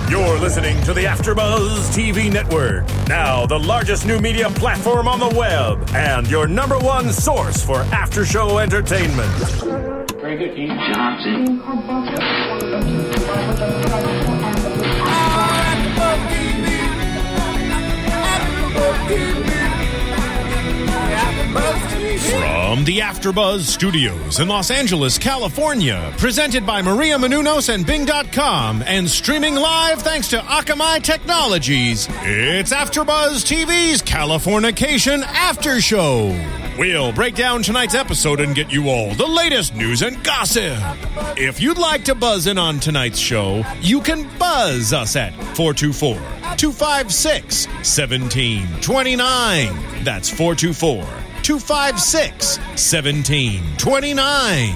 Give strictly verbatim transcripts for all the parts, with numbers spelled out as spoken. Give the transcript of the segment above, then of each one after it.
You're listening to the AfterBuzz T V Network, now the largest new media platform on the web, and your number one source for after-show entertainment. Very good, Keith Johnson. From the AfterBuzz Studios in Los Angeles, California, presented by Maria Menounos and Bing dot com, and streaming live thanks to Akamai Technologies, it's AfterBuzz T V's Californication After Show. We'll break down tonight's episode and get you all the latest news and gossip. If you'd like to buzz in on tonight's show, you can buzz us at four two four, two five six, one seven two nine. That's four two four, two five six, one seven two nine.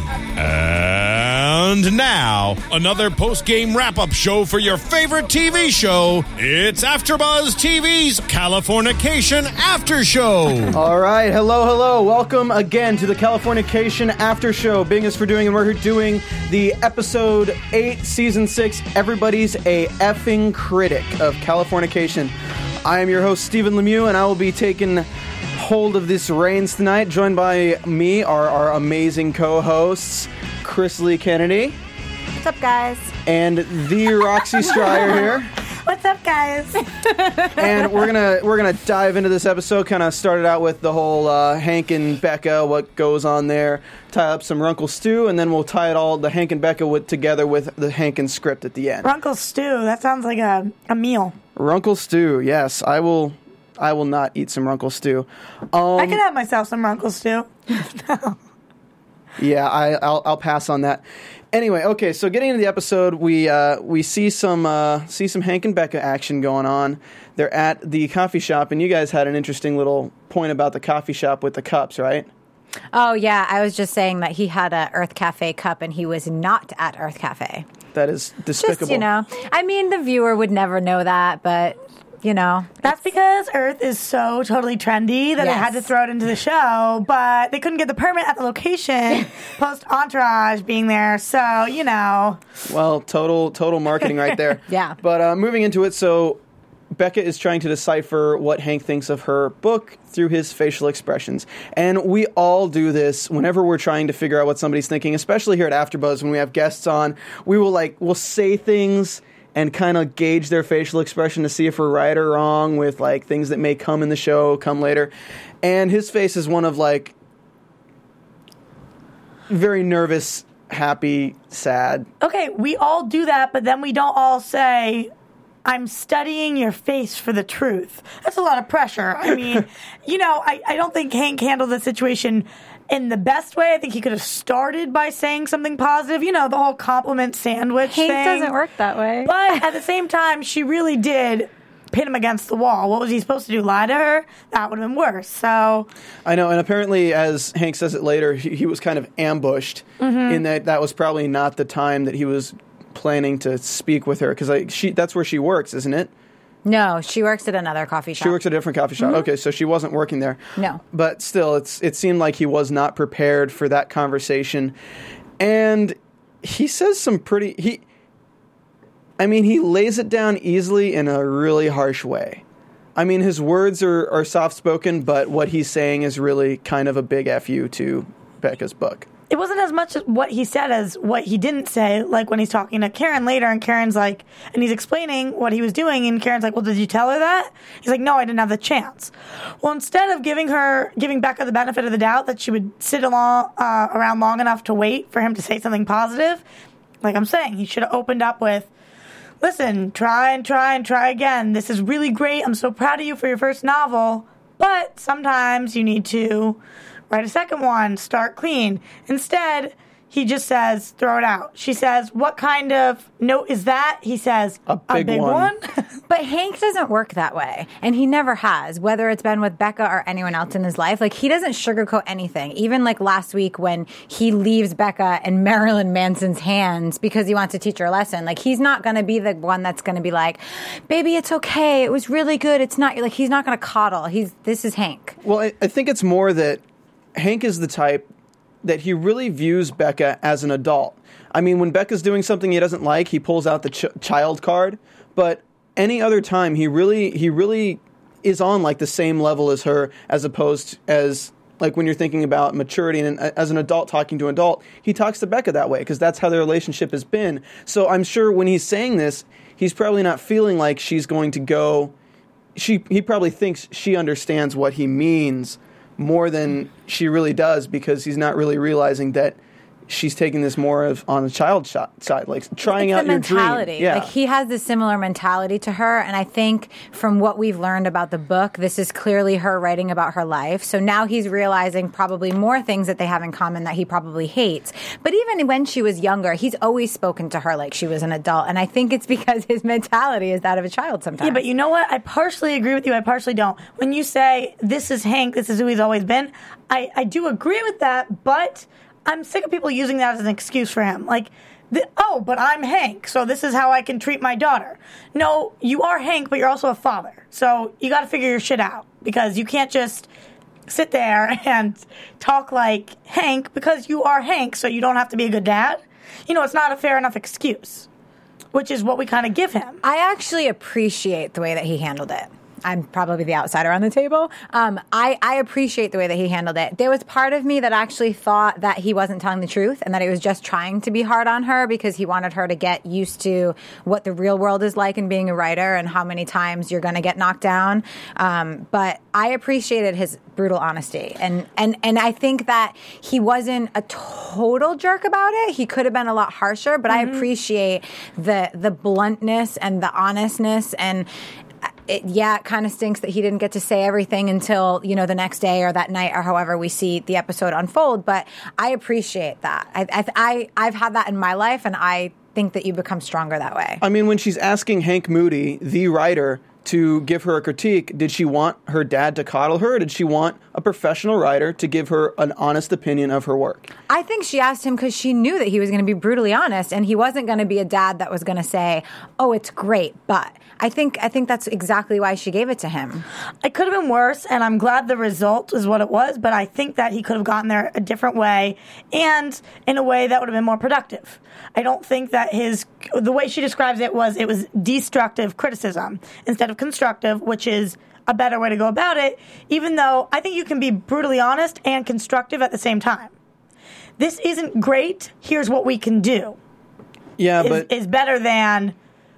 And now, another post-game wrap-up show for your favorite T V show. It's AfterBuzz T V's Californication After Show. All right, hello, hello. Welcome again to the Californication After Show. Bing is for doing, and we're doing the episode eight, season six, Everybody's a Effing Critic of Californication. I am your host, Stephen Lemieux, and I will be taking hold of this reins tonight. Joined by me are our amazing co-hosts, Chris Lee Kennedy. What's up, guys? And the Roxy Stryer here. What's up, guys? And we're gonna we're gonna dive into this episode. Kind of started out with the whole uh, Hank and Becca, what goes on there. Tie up some Runkle Stew, and then we'll tie it all the Hank and Becca with, together with the Hank and script at the end. Runkle Stew. That sounds like a a meal. Runkle Stew. Yes, I will. I will not eat some Runkle Stew. Um, I can have myself some Runkle Stew. No. Yeah, I, I'll, I'll pass on that. Anyway, okay, so getting into the episode, we uh, we see some uh, see some Hank and Becca action going on. They're at the coffee shop, and you guys had an interesting little point about the coffee shop with the cups, right? Oh, yeah. I was just saying that he had a Earth Cafe cup, and he was not at Earth Cafe. That is despicable. Just, you know, I mean, the viewer would never know that, but... You know, that's because Earth is so totally trendy that yes. they had to throw it into the show, but they couldn't get the permit at the location post Entourage being there. So, you know. Well, total, total marketing right there. Yeah. But uh, moving into it, so Becca is trying to decipher what Hank thinks of her book through his facial expressions. And we all do this whenever we're trying to figure out what somebody's thinking, especially here at AfterBuzz when we have guests on. We will like, we'll say things and kind of gauge their facial expression to see if we're right or wrong with, like, things that may come in the show, come later. And his face is one of, like, very nervous, happy, sad. Okay, we all do that, but then we don't all say, I'm studying your face for the truth. That's a lot of pressure. I mean, you know, I, I don't think Hank handled the situation in the best way. I think he could have started by saying something positive. You know, the whole compliment sandwich Hank thing. doesn't work that way. But at the same time, she really did pin him against the wall. What was he supposed to do? Lie to her? That would have been worse. So I know, and apparently, as Hank says it later, he, he was kind of ambushed mm-hmm. in that that was probably not the time that he was planning to speak with her, because like, she that's where she works, isn't it? No, she works at another coffee shop. She works at a different coffee shop. Mm-hmm. Okay, so she wasn't working there. No. But still, it's it seemed like he was not prepared for that conversation. And he says some pretty... he. I mean, he lays it down easily in a really harsh way. I mean, his words are, are soft-spoken, but what he's saying is really kind of a big F you to Becca's book. It wasn't as much what he said as what he didn't say, like when he's talking to Karen later, and Karen's like, and he's explaining what he was doing, and Karen's like, well, did you tell her that? He's like, no, I didn't have the chance. Well, instead of giving her, giving Becca the benefit of the doubt that she would sit along, uh, around long enough to wait for him to say something positive, like I'm saying, he should have opened up with, listen, try and try and try again. This is really great. I'm so proud of you for your first novel, but sometimes you need to write a second one, start clean. Instead, he just says, throw it out. She says, what kind of note is that? He says, a big, a big one. one? But Hank doesn't work that way. And he never has, whether it's been with Becca or anyone else in his life. Like, he doesn't sugarcoat anything. Even like last week when he leaves Becca in Marilyn Manson's hands because he wants to teach her a lesson. Like, he's not going to be the one that's going to be like, baby, it's okay. It was really good. It's not, like, he's not going to coddle. He's, this is Hank. Well, I, I think it's more that Hank is the type that he really views Becca as an adult. I mean, when Becca's doing something he doesn't like, he pulls out the ch- child card, but any other time he really he really is on like the same level as her, as opposed as like when you're thinking about maturity and as an adult talking to an adult, he talks to Becca that way because that's how their relationship has been. So I'm sure when he's saying this, he's probably not feeling like she's going to go. She he probably thinks she understands what he means more than she really does, because he's not really realizing that she's taking this more of on the child shot side, like trying it's out the your mentality. dream. Yeah. Like he has this similar mentality to her, and I think from what we've learned about the book, this is clearly her writing about her life. So now he's realizing probably more things that they have in common that he probably hates. But even when she was younger, he's always spoken to her like she was an adult, and I think it's because his mentality is that of a child sometimes. Yeah, but you know what? I partially agree with you. I partially don't. When you say, this is Hank, this is who he's always been, I, I do agree with that, but I'm sick of people using that as an excuse for him. Like, the, oh, but I'm Hank, so this is how I can treat my daughter. No, you are Hank, but you're also a father. So you got to figure your shit out, because you can't just sit there and talk like Hank, because you are Hank, so you don't have to be a good dad. You know, it's not a fair enough excuse, which is what we kind of give him. I actually appreciate the way that he handled it. I'm probably the outsider on the table. Um, I, I appreciate the way that he handled it. There was part of me that actually thought that he wasn't telling the truth and that he was just trying to be hard on her because he wanted her to get used to what the real world is like in being a writer and how many times you're going to get knocked down. Um, but I appreciated his brutal honesty. And, and, and I think that he wasn't a total jerk about it. He could have been a lot harsher, but mm-hmm. I appreciate the the bluntness and the honestness. And It, yeah, it kind of stinks that he didn't get to say everything until, you know, the next day or that night or however we see the episode unfold. But I appreciate that. I, I, I, I've had that in my life, and I think that you become stronger that way. I mean, when she's asking Hank Moody, the writer, to give her a critique, did she want her dad to coddle her, or did she want a professional writer to give her an honest opinion of her work? I think she asked him because she knew that he was going to be brutally honest, and he wasn't going to be a dad that was going to say, oh, it's great, but... I think I think that's exactly why she gave it to him. It could have been worse, and I'm glad the result is what it was, but I think that he could have gotten there a different way, and in a way that would have been more productive. I don't think that his, the way she describes it was, it was destructive criticism instead of constructive, which is a better way to go about it, even though I think you can be brutally honest and constructive at the same time. This isn't great, here's what we can do. Yeah, is, but... is better than...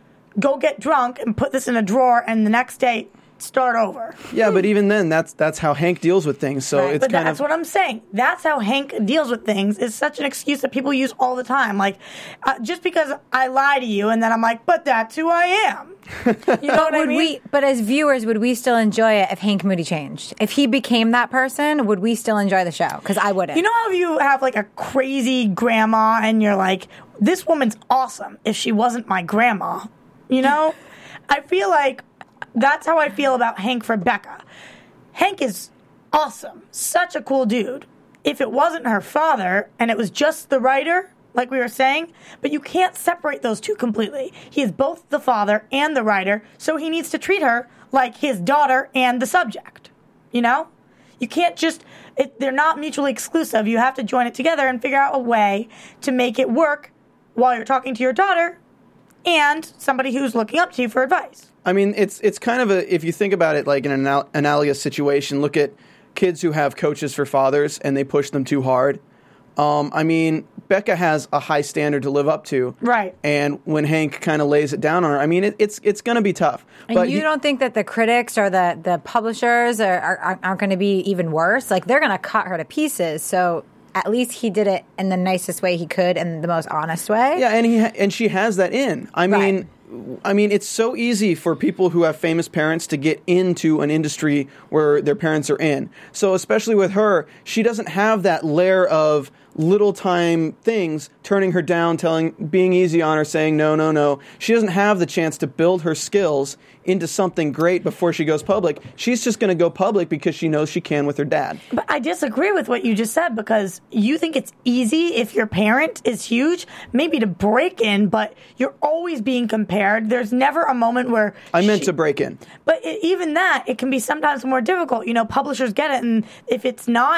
go get drunk and put this in a drawer and the next day start over. Yeah, but even then, that's that's how Hank deals with things. So right. it's but kind that's of... what I'm saying. That's how Hank deals with things. Is such an excuse that people use all the time. Like, uh, just because I lie to you and then I'm like, but that's who I am. You know what I would mean? We, but as viewers, would we still enjoy it if Hank Moody changed? If he became that person, would we still enjoy the show? Because I wouldn't. You know how you have like a crazy grandma and you're like, this woman's awesome if she wasn't my grandma. You know? I feel like that's how I feel about Hank for Becca. Hank is awesome. Such a cool dude. If it wasn't her father and it was just the writer, like we were saying, but you can't separate those two completely. He is both the father and the writer, so he needs to treat her like his daughter and the subject. You know? You can't just... It, they're not mutually exclusive. You have to join it together and figure out a way to make it work while you're talking to your daughter and somebody who's looking up to you for advice. I mean, it's it's kind of a, if you think about it like in an anal- analogous situation, look at kids who have coaches for fathers and they push them too hard. Um, I mean, Becca has a high standard to live up to. Right. And when Hank kind of lays it down on her, I mean, it, it's it's going to be tough. And but you he, don't think that the critics or the, the publishers are, are, aren't going to be even worse? Like, they're going to cut her to pieces, so... At least he did it in the nicest way he could and the most honest way. Yeah, and he ha- and she has that in. I mean, right. I mean, it's so easy for people who have famous parents to get into an industry where their parents are in. So especially with her, she doesn't have that layer of little time things turning her down, telling, being easy on her, saying no, no, no. She doesn't have the chance to build her skills into something great before she goes public. She's just going to go public because she knows she can with her dad. But I disagree with what you just said, because you think it's easy if your parent is huge, maybe to break in, but you're always being compared. There's never a moment where... I meant she, to break in. But it, even that, it can be sometimes more difficult. You know, publishers get it, and if it's not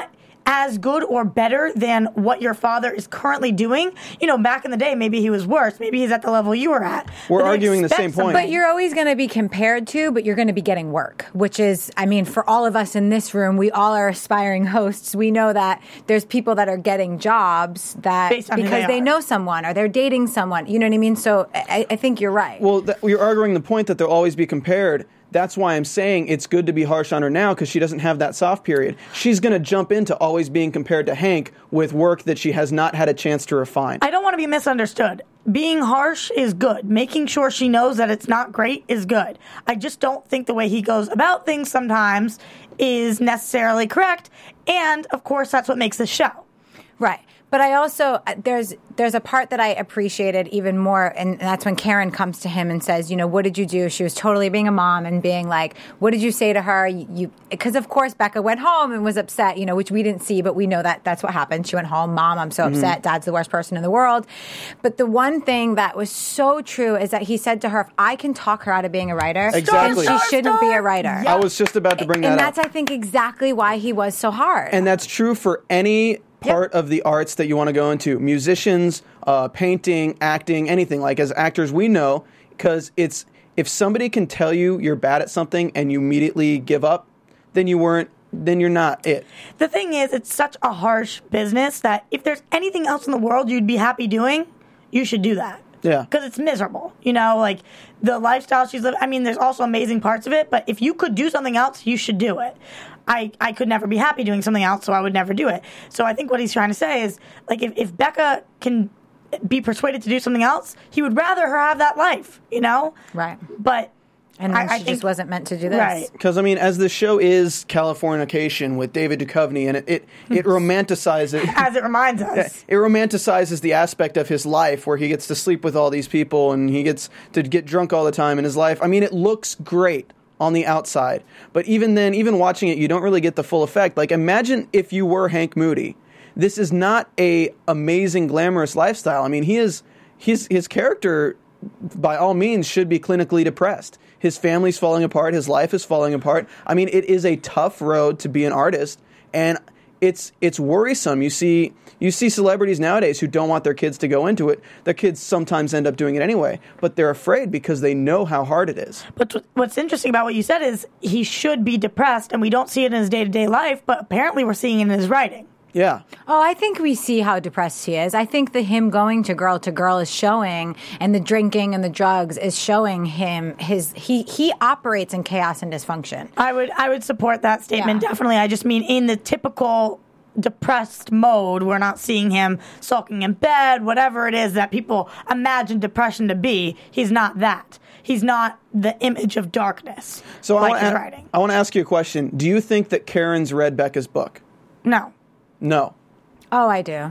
as good or better than what your father is currently doing. You know, back in the day, maybe he was worse. Maybe he's at the level you were at. We're But they arguing the expect same point. somebody- But you're always going to be compared to, but you're going to be getting work, which is, I mean, for all of us in this room, we all are aspiring hosts. We know that there's people that are getting jobs that Based on who because they they are. know someone or they're dating someone. You know what I mean? So I, I think you're right. Well, th- you're arguing the point that they'll always be compared. That's why I'm saying it's good to be harsh on her now because she doesn't have that soft period. She's going to jump into always being compared to Hank with work that she has not had a chance to refine. I don't want to be misunderstood. Being harsh is good. Making sure she knows that it's not great is good. I just don't think the way he goes about things sometimes is necessarily correct. And, of course, that's what makes the show. Right. But I also, there's there's a part that I appreciated even more, and that's when Karen comes to him and says, you know, what did you do? She was totally being a mom and being like, what did you say to her? You, because of course Becca went home and was upset, you know, which we didn't see, but we know that that's what happened. She went home, Mom, I'm so Mm-hmm. upset. Dad's the worst person in the world. But the one thing that was so true is that he said to her, if I can talk her out of being a writer, Exactly. then she Star, shouldn't be star. a writer. I was just about to bring that and up. that's, I think, exactly why he was so hard. And that's true for any part of the arts that you want to go into. Musicians, uh, painting, acting, anything. Like as actors, we know because it's if somebody can tell you you're bad at something and you immediately give up, then you weren't. Then you're not it. The thing is, it's such a harsh business that if there's anything else in the world you'd be happy doing, you should do that. Yeah. Because it's miserable. You know, like the lifestyle she's living. I mean, there's also amazing parts of it, but if you could do something else, you should do it. I, I could never be happy doing something else, so I would never do it. So I think what he's trying to say is, like, if, if Becca can be persuaded to do something else, he would rather her have that life, you know? Right. But And then I, I she think, just wasn't meant to do this. Right. Because I mean, as the show is Californication with David Duchovny, and it it, it romanticizes. As it reminds us. It romanticizes the aspect of his life where he gets to sleep with all these people and he gets to get drunk all the time in his life. I mean, it looks great on the outside. But even then, even watching it, you don't really get the full effect. Like, imagine if you were Hank Moody. This is not a amazing, glamorous lifestyle. I mean, he is his his character, by all means, should be clinically depressed. His family's falling apart. His life is falling apart. I mean, it is a tough road to be an artist, and it's it's worrisome. You see you see celebrities nowadays who don't want their kids to go into it. Their kids sometimes end up doing it anyway, but they're afraid because they know how hard it is. But what's interesting about what you said is he should be depressed, and we don't see it in his day-to-day life, but apparently we're seeing it in his writing. Yeah. Oh, I think we see how depressed he is. I think that him going to girl to girl is showing, and the drinking and the drugs is showing him his he he operates in chaos and dysfunction. I would I would support that statement, Yeah. definitely. I just mean in the typical depressed mode, we're not seeing him sulking in bed, whatever it is that people imagine depression to be. He's not that. He's not the image of darkness So I like want his to writing. I want to ask you a question. Do you think that Karen's read Becca's book? No. No. Oh, I do.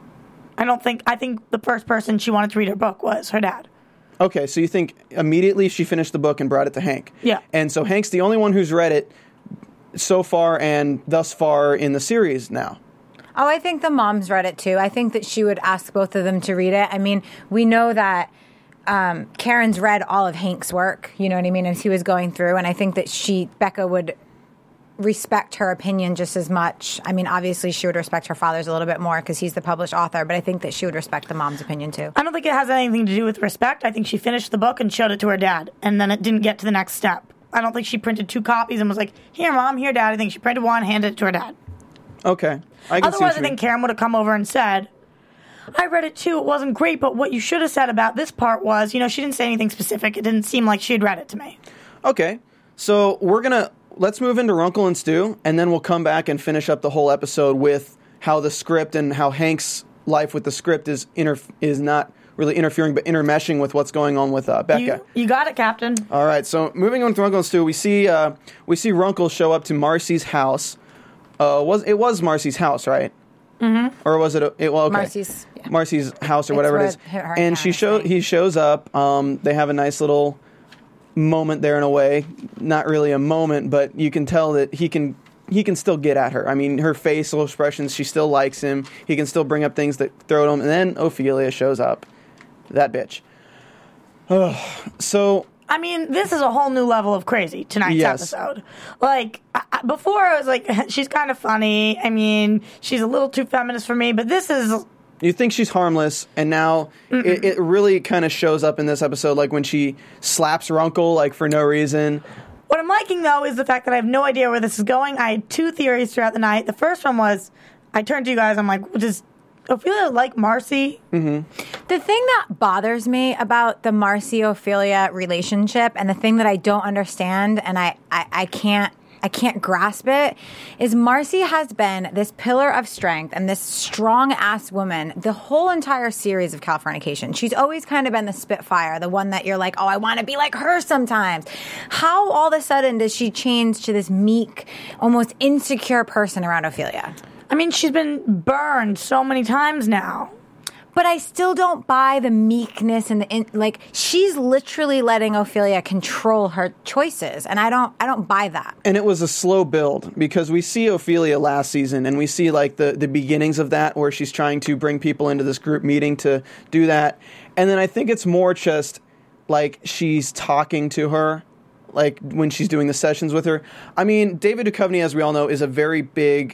I don't think I think the first person she wanted to read her book was her dad. Okay, so you think immediately she finished the book and brought it to Hank. Yeah. And so Hank's the only one who's read it so far and thus far in the series now. Oh, I think the mom's read it too. I think that she would ask both of them to read it. I mean, we know that um, Karen's read all of Hank's work, you know what I mean, as he was going through, and I think that she, Becca, would respect her opinion just as much. I mean, obviously she would respect her father's a little bit more because he's the published author, but I think that she would respect the mom's opinion too. I don't think it has anything to do with respect. I think she finished the book and showed it to her dad, and then it didn't get to the next step. I don't think she printed two copies and was like, here, Mom, here, Dad. I think she printed one, handed it to her dad. Okay. I can see Otherwise, what I you think mean. Karen would have come over and said, I read it too. It wasn't great, but what you should have said about this part was, you know, she didn't say anything specific. It didn't seem like she had read it to me. Okay. So we're going to let's move into Runkle and Stew, and then we'll come back and finish up the whole episode with how the script and how Hank's life with the script is inter- is not really interfering, but intermeshing with what's going on with uh, Becca. You, you got it, Captain. All right, so moving on to Runkle and Stew, we see uh, we see Runkle show up to Marcy's house. Uh, was it was Marcy's house, right? Mm-hmm. Or was it? A, it well, okay. Marcy's, yeah. Marcy's house or It's whatever it where is. her- her And she parents show stay. he shows up. Um, they have a nice little moment there in a way. Not really a moment, but you can tell that he can he can still get at her. I mean, her facial expressions, she still likes him. He can still bring up things that throw at him. And then Ophelia shows up. That bitch. Ugh. So I mean, this is a whole new level of crazy, tonight's Yes. episode. Like, I, I, before I was like, she's kind of funny. I mean, she's a little too feminist for me, but this is... You think she's harmless, and now it, it really kind of shows up in this episode, like when she slaps Runkle, like, for no reason. What I'm liking, though, is the fact that I have no idea where this is going. I had two theories throughout the night. The first one was, I turned to you guys, I'm like, does Ophelia like Marcy? Mm-hmm. The thing that bothers me about the Marcy-Ophelia relationship, and the thing that I don't understand, and I, I, I can't I can't grasp it, is Marcy has been this pillar of strength and this strong-ass woman the whole entire series of Californication. She's always kind of been the Spitfire, the one that you're like, oh, I want to be like her sometimes. How all of a sudden does she change to this meek, almost insecure person around Ophelia? I mean, she's been burned so many times now. But I still don't buy the meekness and the in, like. She's literally letting Ophelia control her choices, and I don't. I don't buy that. And it was a slow build because we see Ophelia last season, and we see like the the beginnings of that, where she's trying to bring people into this group meeting to do that, and then I think it's more just like she's talking to her, like when she's doing the sessions with her. I mean, David Duchovny, as we all know, is a very big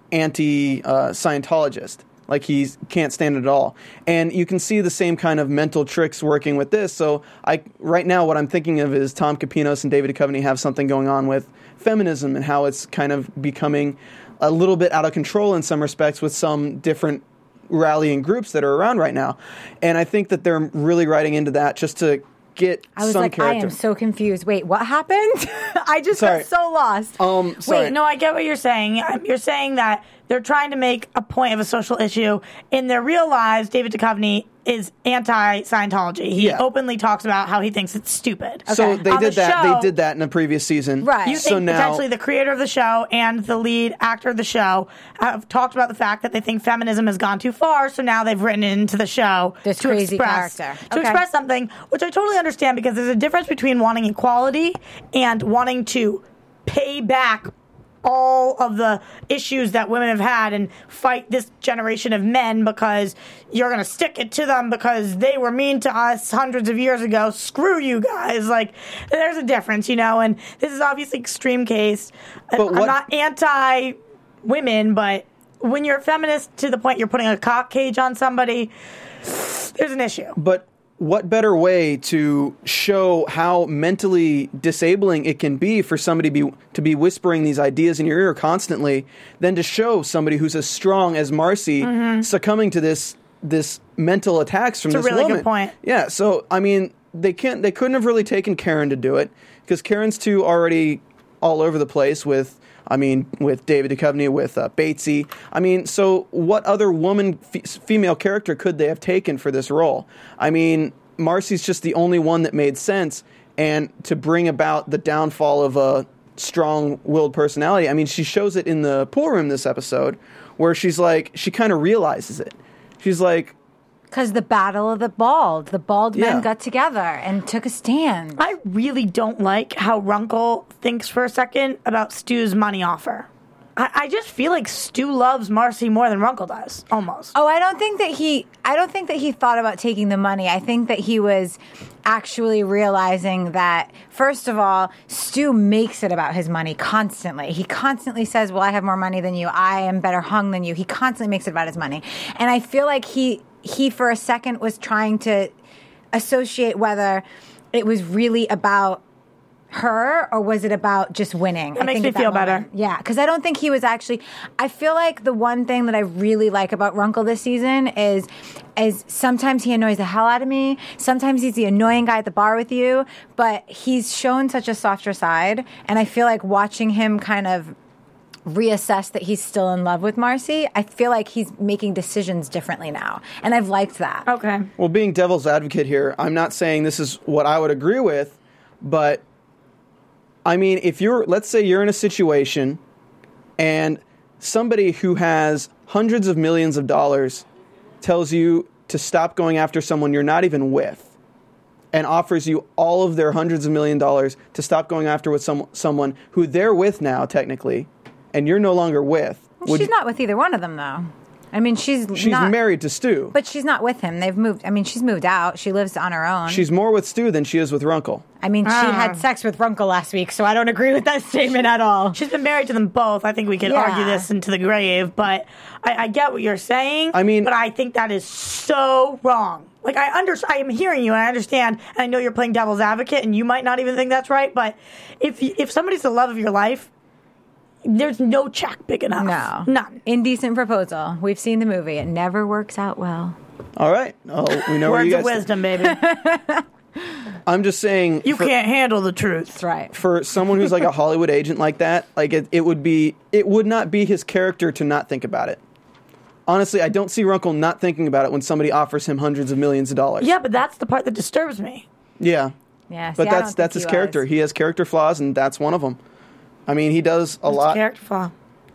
anti-Scientologist. Like, he can't stand it at all. And you can see the same kind of mental tricks working with this. So I right now what I'm thinking of is Tom Kapinos and David Duchovny have something going on with feminism and how it's kind of becoming a little bit out of control in some respects with some different rallying groups that are around right now. And I think that they're really writing into that just to get I was some like, character. I am so confused. Wait, what happened? I just Sorry. got so lost. Um, sorry. Wait, no, I get what you're saying. You're saying that they're trying to make a point of a social issue. In their real lives, David Duchovny is anti-Scientology. He Yeah. openly talks about how he thinks it's stupid. So Okay. they On did the that. show, They did that in a previous season. Right. You think so now, potentially the creator of the show and the lead actor of the show have talked about the fact that they think feminism has gone too far, so now they've written it into the show This to crazy express, character. to Okay. express something, which I totally understand because there's a difference between wanting equality and wanting to pay back all of the issues that women have had and fight this generation of men because you're going to stick it to them because they were mean to us hundreds of years ago. Screw you guys. Like, there's a difference, you know, and this is obviously extreme case. But I'm what- not anti-women, but when you're a feminist to the point you're putting a cock cage on somebody, there's an issue. But what better way to show how mentally disabling it can be for somebody be, to be whispering these ideas in your ear constantly than to show somebody who's as strong as Marcy mm-hmm. succumbing to this this mental attacks from It's this a really woman. good point. Yeah, so I mean, they can't they couldn't have really taken Karen to do it because Karen's too already all over the place with. I mean, with David Duchovny, with uh, Batesy. I mean, so what other woman, f- female character could they have taken for this role? I mean, Marcy's just the only one that made sense. And to bring about the downfall of a strong-willed personality, I mean, she shows it in the pool room this episode, where she's like, she kind of realizes it. She's like... Because the battle of the bald. The bald Yeah. men got together and took a stand. I really don't like how Runkle thinks for a second about Stu's money offer. I, I just feel like Stu loves Marcy more than Runkle does, almost. Oh, I don't think that he. I don't think that he thought about taking the money. I think that he was actually realizing that, first of all, Stu makes it about his money constantly. He constantly says, "Well, I have more money than you. I am better hung than you." He constantly makes it about his money, and I feel like he he for a second was trying to associate whether it was really about her or was it about just winning. That I makes think me at that feel moment. better. Yeah, because I don't think he was actually. I feel like the one thing that I really like about Runkle this season is, is sometimes he annoys the hell out of me. Sometimes he's the annoying guy at the bar with you, but he's shown such a softer side, and I feel like watching him kind of reassess that he's still in love with Marcy, I feel like he's making decisions differently now, and I've liked that. Okay. Well, being devil's advocate here, I'm not saying this is what I would agree with, but I mean, if you're, let's say you're in a situation and somebody who has hundreds of millions of dollars tells you to stop going after someone you're not even with and offers you all of their hundreds of million dollars to stop going after with some, someone who they're with now, technically, and you're no longer with. Well, would she's you- not with either one of them, though. I mean, she's She's not, married to Stu. but she's not with him. They've moved. I mean, she's moved out. She lives on her own. She's more with Stu than she is with Runkle. I mean, she Ah. had sex with Runkle last week, so I don't agree with that statement at all. She's been married to them both. I think we could Yeah. argue this into the grave, but I, I get what you're saying. I mean- but I think that is so wrong. Like I under, I am hearing you, and I understand. And I know you're playing devil's advocate, and you might not even think that's right. But if you- if somebody's the love of your life, there's no check big enough. No. None. Indecent Proposal. We've seen the movie. It never works out well. All right. Oh, we know where Words you of guys wisdom, baby. I'm just saying. You for, can't handle the truth. That's right. For someone who's like a Hollywood agent like that, like it, it would be, it would not be his character to not think about it. Honestly, I don't see Runkle not thinking about it when somebody offers him hundreds of millions of dollars. Yeah, but that's the part that disturbs me. Yeah. Yeah, see, But I don't that's think that's he his character. was. He has character flaws, and that's one of them. I mean, he does a It's lot. character flaw.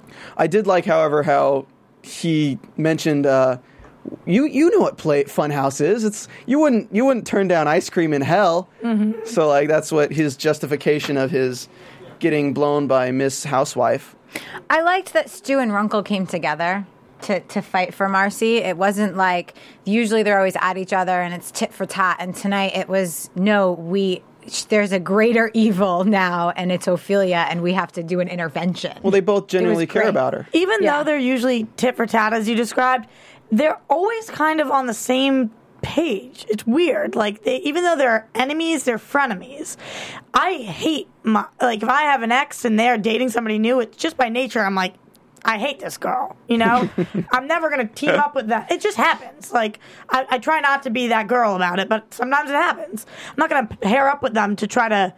I did like, however, how he mentioned uh, you you know what play Funhouse is. It's you wouldn't you wouldn't turn down ice cream in hell. Mm-hmm. So like that's what his justification of his getting blown by Miss Housewife. I liked that Stu and Runkle came together to, to fight for Marcy. It wasn't like usually they're always at each other and it's tit for tat. And tonight it was no, we there's a greater evil now, and it's Ophelia, and we have to do an intervention. Well, they both genuinely care great. about her. Even Yeah. though they're usually tit for tat, as you described, they're always kind of on the same page. It's weird. Like, they, even though they're enemies, they're frenemies. I hate my, like, if I have an ex and they're dating somebody new, it's just by nature, I'm like, I hate this girl, you know? I'm never going to team up with that. It just happens. Like, I, I try not to be that girl about it, but sometimes it happens. I'm not going to pair up with them to try to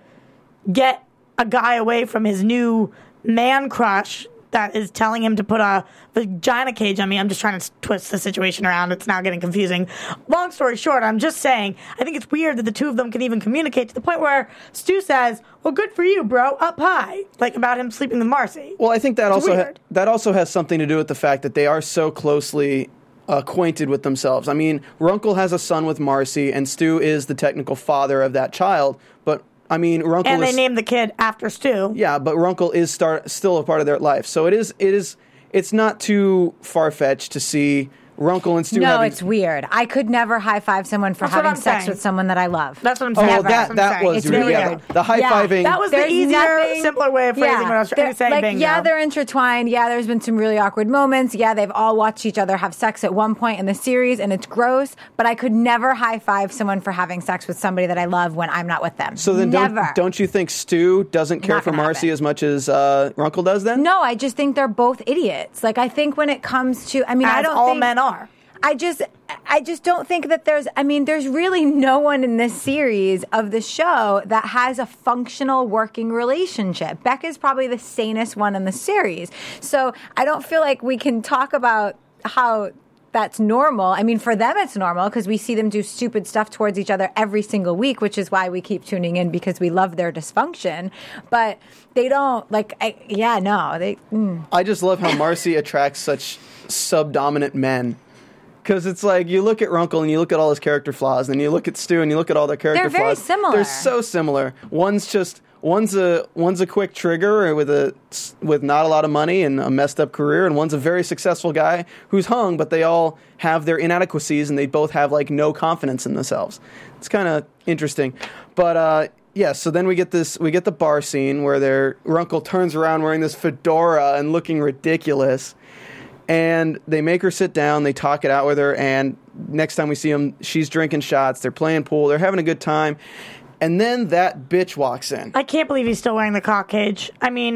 get a guy away from his new man crush that is telling him to put a vagina cage on me. I'm just trying to twist the situation around. It's now getting confusing. Long story short, I'm just saying, I think it's weird that the two of them can even communicate to the point where Stu says, well, good for you, bro, up high. Like about him sleeping with Marcy. Well, I think that It's also ha- weird. that also has something to do with the fact that they are so closely acquainted with themselves. I mean, Runkle has a son with Marcy, and Stu is the technical father of that child. But I mean, Runkle And they is, named the kid after Stu. yeah, but Runkle is start, still a part of their life. So it is it is it's not too far fetched to see Runkle and Stu no, having. it's weird. I could never high five someone for That's what having I'm sex saying. with someone that I love. That's what I'm Oh, saying. well, That's that what I'm that saying. was It's your, really yeah, weird. the, the high fiving. That was the There's easier, nothing- simpler way of phrasing what I was trying They're- to say. Like, bingo. yeah, they're intertwined. Yeah, there's been some really awkward moments. Yeah, they've all watched each other have sex at one point in the series, and it's gross. But I could never high five someone for having sex with somebody that I love when I'm not with them. So then, never. don't don't you think Stu doesn't care Not for gonna Marcy happen. as much as uh, Runkle does? Then No, I just think they're both idiots. Like, I think when it comes to, I mean, I As don't all think, men are. I just, I just don't think that there's. I mean, there's really no one in this series of the show that has a functional working relationship. Becca's probably the sanest one in the series, so I don't feel like we can talk about how that's normal. I mean, for them, it's normal because we see them do stupid stuff towards each other every single week, which is why we keep tuning in because we love their dysfunction. But they don't like. I, yeah, no, they. Mm. I just love how Marcy attracts such subdominant men. Because it's like, you look at Runkle and you look at all his character flaws, and you look at Stu and you look at all their character They're very flaws. similar. They're so similar. One's just, one's a one's a quick trigger with a with not a lot of money and a messed up career, and one's a very successful guy who's hung, but they all have their inadequacies, and they both have like no confidence in themselves. It's kind of interesting. But uh, yeah, so then we get this, we get the bar scene where their Runkle turns around wearing this fedora and looking ridiculous. And they make her sit down, they talk it out with her, and next time we see them, she's drinking shots, they're playing pool, they're having a good time. And then that bitch walks in. I can't believe he's still wearing the cock cage. I mean,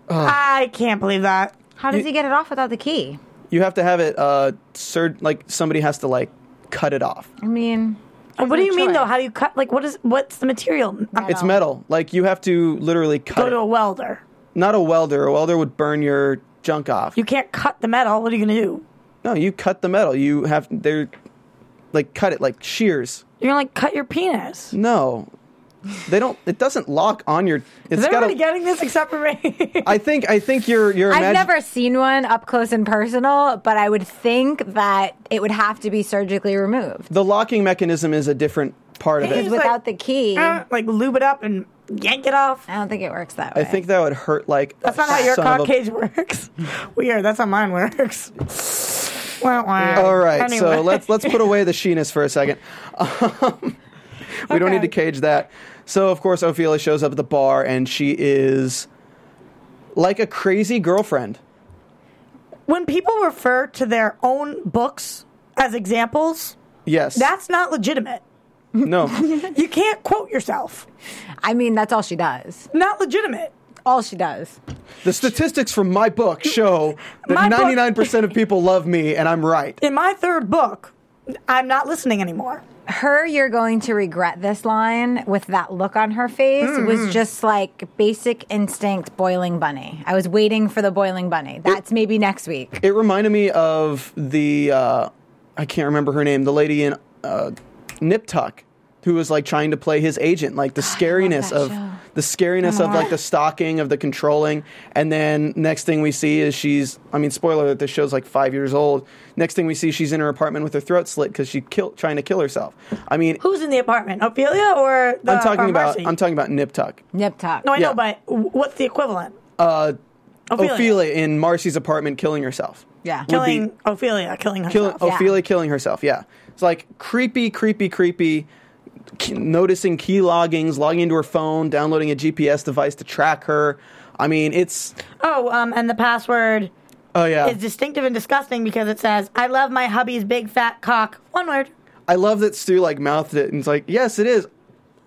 I can't believe that. How does he get it off without the key? You have to have it, uh, sur- like, somebody has to, like, cut it off. I mean, What do no you mean, choice. though? How do you cut? Like, what is? What's the material? It's metal. Like, you have to literally cut Go it. to a welder. Not a welder. A welder would burn your junk off. You can't cut the metal. What are you going to do? No, you cut the metal. You have, they're, like, cut it like shears. You're going to, like, cut your penis. No. They don't, it doesn't lock on your, it's Is got everybody a, getting this except for me? I think, I think you're, you're I've imagin- never seen one up close and personal, but I would think that it would have to be surgically removed. The locking mechanism is a different part of Because it. Just without like, the key, Uh, like, lube it up and yank it off. I don't think it works that way. I think that would hurt like That's a not how your son cock of a- cage works. Weird. That's how mine works. Wah, wah. All right, Anyway. so let's let's put away the sheeness for a second. Um, we don't Okay. need to cage that. So, of course, Ophelia shows up at the bar, and she is like a crazy girlfriend. When people refer to their own books as examples, Yes. that's not legitimate. no. You can't quote yourself. I mean, that's all she does. Not legitimate. All she does. The statistics from my book show My that book- ninety-nine percent of people love me, and I'm right. In my third book, I'm not listening anymore. Her, you're going to regret this line with that look on her face Mm-hmm. was just like basic instinct boiling bunny. I was waiting for the boiling bunny. That's maybe next week. It reminded me of the, uh, I can't remember her name, the lady in uh, Nip Tuck, who was like trying to play his agent, like the scariness that of show. the scariness of like the stalking, of the controlling, and then next thing we see is she's, I mean, spoiler alert, this show's like five years old. Next thing we see, she's in her apartment with her throat slit because she kill, trying to kill herself. I mean, Who's in the apartment? Ophelia or the I'm talking or about, Marcy? I'm talking about Nip Tuck. Nip tuck. No, I yeah. know, but what's the equivalent? Uh, Ophelia. Ophelia in Marcy's apartment killing herself. Yeah. Would Killing be- Ophelia, killing Kill, herself. Yeah. Ophelia killing herself, yeah. It's like creepy, creepy, creepy, k- noticing key loggings, logging into her phone, downloading a G P S device to track her. I mean, it's, Oh, um, and the password oh yeah. is distinctive and disgusting because it says, I love my hubby's big fat cock. One word. I love that Stu like mouthed it and it's like, yes, it is.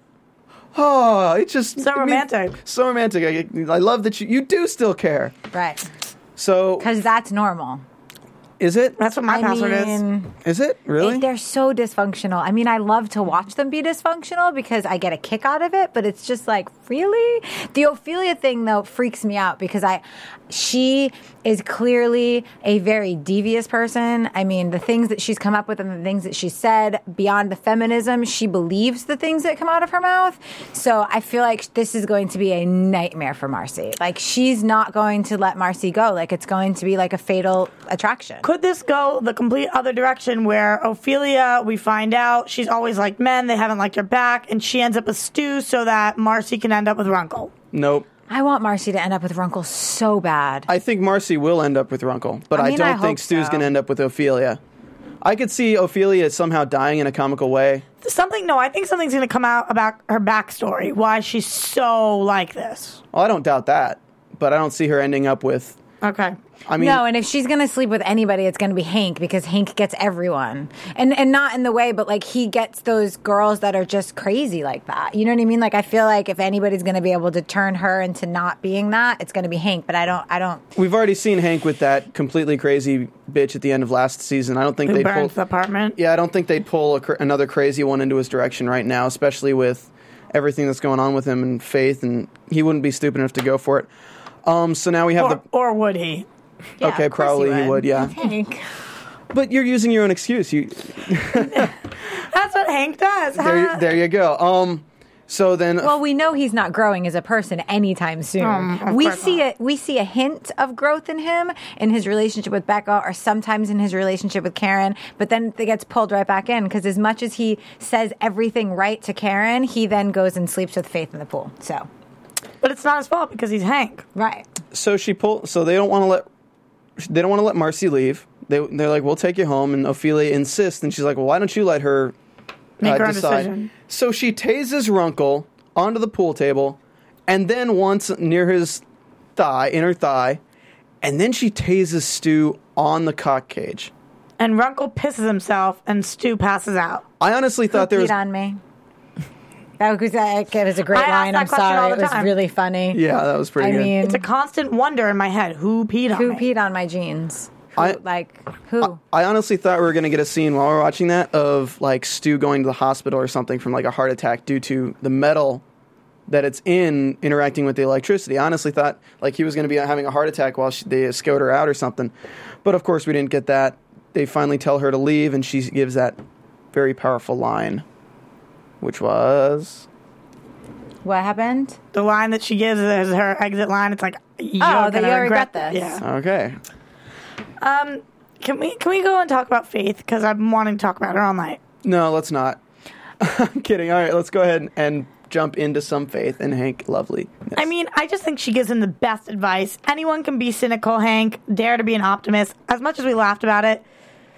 Oh, it's just So it means- romantic. so romantic. I, I love that you, you do still care. Right. So, Because that's normal. is it? That's what my I password mean, Is it? Really? They're so dysfunctional. I mean, I love to watch them be dysfunctional because I get a kick out of it, but it's just like, really? The Ophelia thing, though, freaks me out because I, she is clearly a very devious person. I mean, the things that she's come up with and the things that she said beyond the feminism, she believes the things that come out of her mouth. So I feel like this is going to be a nightmare for Marcy. Like, she's not going to let Marcy go. Like, it's going to be like a fatal attraction. Could this go the complete other direction where Ophelia, we find out she's always liked men, they haven't liked her back, and she ends up with Stu so that Marcy can end up with Runkle? Nope. I want Marcy to end up with Runkle so bad. I think Marcy will end up with Runkle, but I I, mean, don't I think hope Stu's so. going to end up with Ophelia. I could see Ophelia somehow dying in a comical way. Something, no, I think something's going to come out about her backstory, why she's so like this. Well, I don't doubt that, but I don't see her ending up with. Okay. I mean, No, and if she's going to sleep with anybody, it's going to be Hank because Hank gets everyone. And and not in the way, but like he gets those girls that are just crazy like that. You know what I mean? Like I feel like if anybody's going to be able to turn her into not being that, it's going to be Hank, but I don't I don't we've already seen Hank with that completely crazy bitch at the end of last season. I don't think Who they'd pull. burns the apartment? Yeah, I don't think they'd pull a, cr- another crazy one into his direction right now, especially with everything that's going on with him and Faith, and he wouldn't be stupid enough to go for it. Um, so now we have Or, the. or would he? Yeah, okay, of course probably he would, yeah. Hank. But you're using your own excuse. You That's what Hank does. there, you- there you go. Um, so then, Well, we know he's not growing as a person anytime soon. Um, of we course see not. it. We see a hint of growth in him in his relationship with Becca, or sometimes in his relationship with Karen. But then it gets pulled right back in because as much as he says everything right to Karen, he then goes and sleeps with Faith in the pool. So But it's not his fault because he's Hank. right, so she pull. So they don't want to let. They don't want to let Marcy leave. They they're like, we'll take you home, and Ophelia insists, and she's like, well, why don't you let her Make uh, her own decide? decision. So she tases Runkle onto the pool table, and then once near his thigh, inner thigh, and then she tases Stu on the cock cage. And Runkle pisses himself and Stu passes out. I honestly thought there Peed was. on me. That was, that was a great I ask line. that I'm question all sorry. the It was time. really funny. Yeah, that was pretty I good. mean, It's a constant wonder in my head. Who peed on who me? peed on my jeans? Who, I- like who? I honestly thought we were going to get a scene while we were watching that of like Stu going to the hospital or something from like a heart attack due to the metal that it's in interacting with the electricity. I honestly thought like he was going to be having a heart attack while she, they escort her out or something. But of course we didn't get that. They finally tell her to leave and she gives that very powerful line, which was... What happened? The line that she gives is her exit line. It's like, you're Oh, that gonna you'll regret, regret this. this. Yeah. Okay. Um, can we can we go and talk about Faith? Because I've been wanting to talk about her all night. No, let's not. I'm kidding. All right, let's go ahead and, and jump into some Faith and Hank Lovely. I mean, I just think she gives him the best advice. Anyone can be cynical, Hank. Dare to be an optimist. As much as we laughed about it,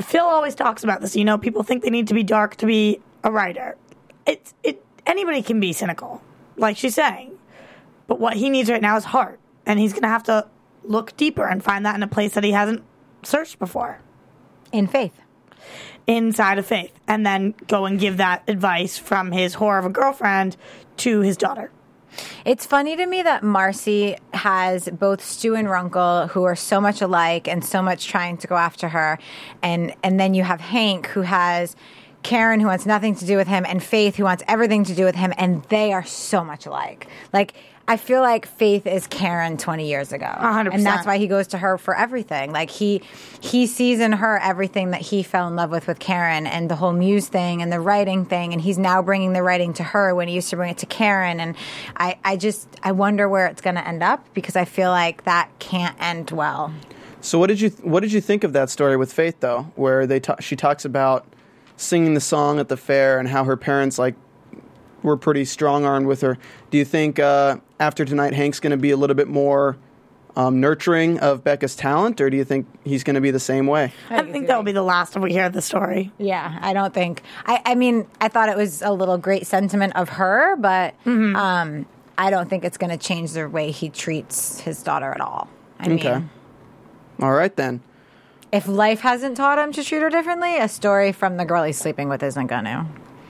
Phil always talks about this. You know, people think they need to be dark to be a writer. It's it. Anybody can be cynical, like she's saying. But what he needs right now is heart, and he's going to have to look deeper and find that in a place that he hasn't searched before. In faith. Inside of faith, and then go and give that advice from his whore of a girlfriend to his daughter. It's funny to me that Marcy has both Stu and Runkle, who are so much alike and so much trying to go after her, and and then you have Hank, who has Karen, who wants nothing to do with him, and Faith, who wants everything to do with him, and they are so much alike. Like, I feel like Faith is Karen twenty years ago. one hundred percent. And that's why he goes to her for everything. Like, he he sees in her everything that he fell in love with with Karen, and the whole muse thing and the writing thing, and he's now bringing the writing to her when he used to bring it to Karen. And I, I just, I wonder where it's going to end up, because I feel like that can't end well. So what did you what did you think of that story with Faith, though, where they ta- she talks about singing the song at the fair and how her parents, like, were pretty strong-armed with her. Do you think uh, after tonight Hank's going to be a little bit more um, nurturing of Becca's talent, or do you think he's going to be the same way? I, I think that'll be the last we hear of the story. Yeah, I don't think... I, I mean, I thought it was a little great sentiment of her, but mm-hmm. um, I don't think it's going to change the way he treats his daughter at all. I okay. mean, all right, then. If life hasn't taught him to treat her differently, a story from the girl he's sleeping with isn't going to.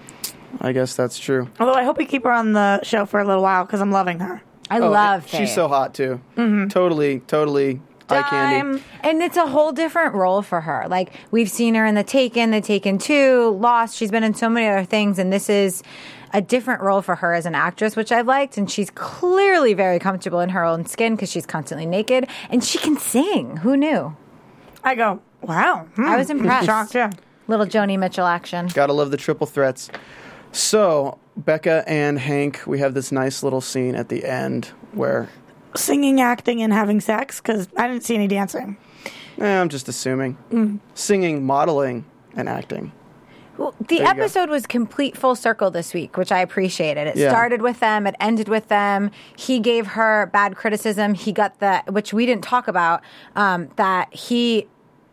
I guess that's true. Although I hope we keep her on the show for a little while, because I'm loving her. I oh, love Faith. Faith. She's so hot, too. Mm-hmm. Totally, totally eye candy. And it's a whole different role for her. Like, we've seen her in The Taken, The Taken two, Lost. She's been in so many other things, and this is a different role for her as an actress, which I've liked. And she's clearly very comfortable in her own skin because she's constantly naked. And she can sing. Who knew? I go, wow. Hmm. I was impressed. Shocked, yeah. Little Joni Mitchell action. Gotta love the triple threats. So, Becca and Hank, we have this nice little scene at the end where... Singing, acting, and having sex, because I didn't see any dancing. Eh, I'm just assuming. Mm. Singing, modeling, and acting. Well, the episode was complete full circle this week, which I appreciated. It yeah. started with them. It ended with them. He gave her bad criticism. He got the, which we didn't talk about, um, that he...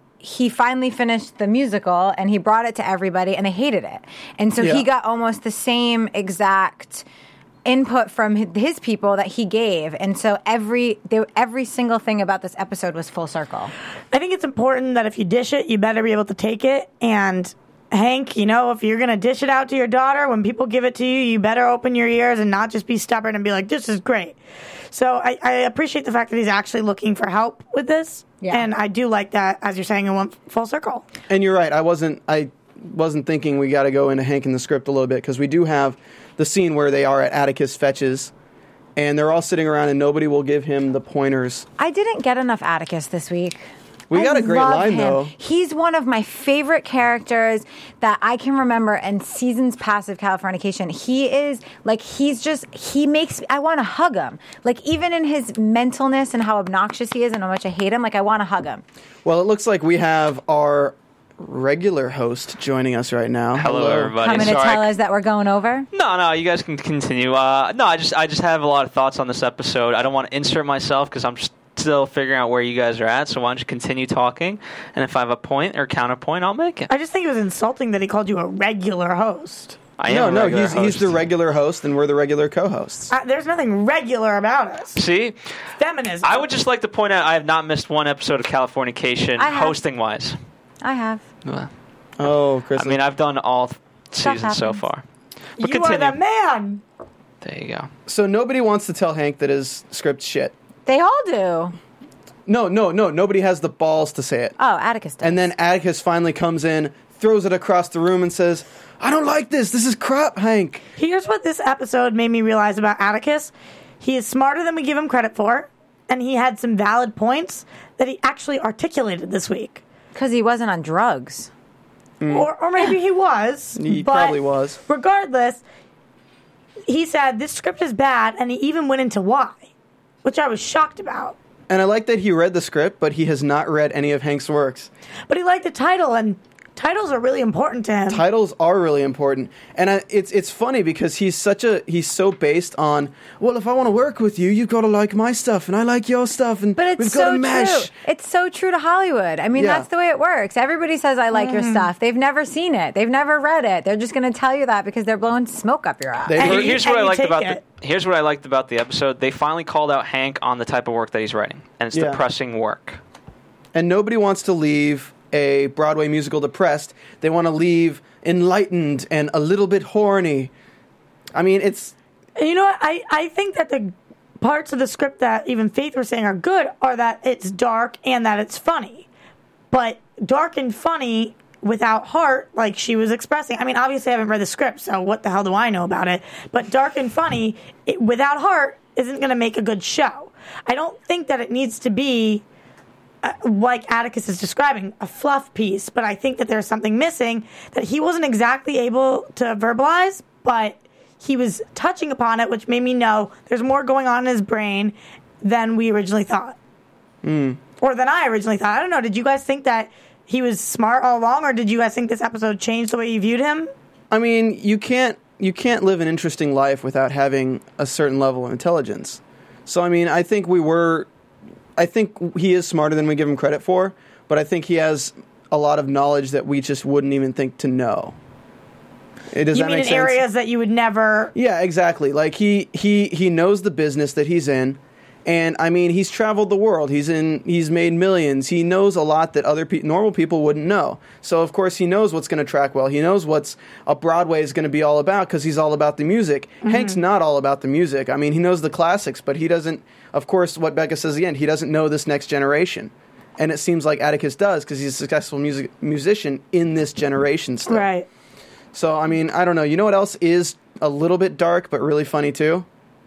he finally finished the musical and he brought it to everybody and they hated it. And so yeah. he got almost the same exact input from his people that he gave. And so every they, every single thing about this episode was full circle. I think it's important that if you dish it, you better be able to take it. And Hank, you know, if you're going to dish it out to your daughter, when people give it to you, you better open your ears and not just be stubborn and be like, this is great. So I, I appreciate the fact that he's actually looking for help with this. Yeah. And I do like that, as you're saying, it went full circle. And you're right. I wasn't I wasn't thinking we got to go into Hank in the script a little bit, because we do have the scene where they are at Atticus Fetch's, and they're all sitting around and nobody will give him the pointers. I didn't get enough Atticus this week. We I got a great line, him. though. He's one of my favorite characters that I can remember in seasons past of Californication. He is, like, he's just, he makes, I want to hug him. Like, even in his mentalness and how obnoxious he is and how much I hate him, like, I want to hug him. Well, it looks like we have our regular host joining us right now. Hello, Hello. everybody. Coming to Sorry. tell us that we're going over? No, no, you guys can continue. Uh, no, I just, I just have a lot of thoughts on this episode. I don't want to insert myself because I'm just still figuring out where you guys are at, so why don't you continue talking, and if I have a point or counterpoint, I'll make it. I just think it was insulting that he called you a regular host. I no, am no, a he's host. he's the regular host, and we're the regular co-hosts. Uh, there's nothing regular about us. See? Feminism. I would just like to point out I have not missed one episode of Californication, hosting-wise. I have. Well, oh, Chris. I mean, I've done all seasons so far. But you continue. are the man! There you go. So nobody wants to tell Hank that his script's shit. They all do. No, no, no. Nobody has the balls to say it. Oh, Atticus does. And then Atticus finally comes in, throws it across the room, and says, I don't like this. This is crap, Hank. Here's what this episode made me realize about Atticus. He is smarter than we give him credit for, and he had some valid points that he actually articulated this week. Because he wasn't on drugs. Mm. Or, or maybe he was. He but probably was. Regardless, he said this script is bad, and he even went into why, which I was shocked about. And I like that he read the script, but he has not read any of Hank's works. But he liked the title, and Titles are really important to him. Titles are really important, and I, it's it's funny because he's such a he's so based on, well, if I want to work with you, you've got to like my stuff, and I like your stuff, and But it's we've got so to mesh. true. It's so true to Hollywood. I mean, Yeah. that's the way it works. Everybody says, I like Mm. your stuff. They've never seen it. They've never read it. They're just going to tell you that because they're blowing smoke up your ass. They- And Here- you- here's and what I you liked take about it. the here's what I liked about the episode. They finally called out Hank on the type of work that he's writing, and it's Yeah. depressing work. And nobody wants to leave a Broadway musical depressed. They want to leave enlightened and a little bit horny. I mean, it's And you know what? I, I think that the parts of the script that even Faith was saying are good are that it's dark and that it's funny. But dark and funny without heart, like she was expressing. I mean, obviously I haven't read the script, so what the hell do I know about it? But dark and funny it, without heart isn't going to make a good show. I don't think that it needs to be uh, like Atticus is describing, a fluff piece, but I think that there's something missing that he wasn't exactly able to verbalize, but he was touching upon it, which made me know there's more going on in his brain than we originally thought. Mm. Or than I originally thought. I don't know. Did you guys think that he was smart all along, or did you guys think this episode changed the way you viewed him? I mean, you can't you can't live an interesting life without having a certain level of intelligence. So I mean, I think we were I think he is smarter than we give him credit for, but I think he has a lot of knowledge that we just wouldn't even think to know. It, does you that mean make in sense? areas that you would never... Yeah, exactly. Like he he he knows the business that he's in. And I mean, he's traveled the world. He's in. He's made millions. He knows a lot that other pe- normal people wouldn't know. So of course, he knows what's going to track well. He knows what's a Broadway is going to be all about because he's all about the music. Mm-hmm. Hank's not all about the music. I mean, he knows the classics, but he doesn't. Of course, what Becca says again, he doesn't know this next generation. And it seems like Atticus does because he's a successful music musician in this generation still. Right. So I mean, I don't know. You know what else is a little bit dark but really funny too?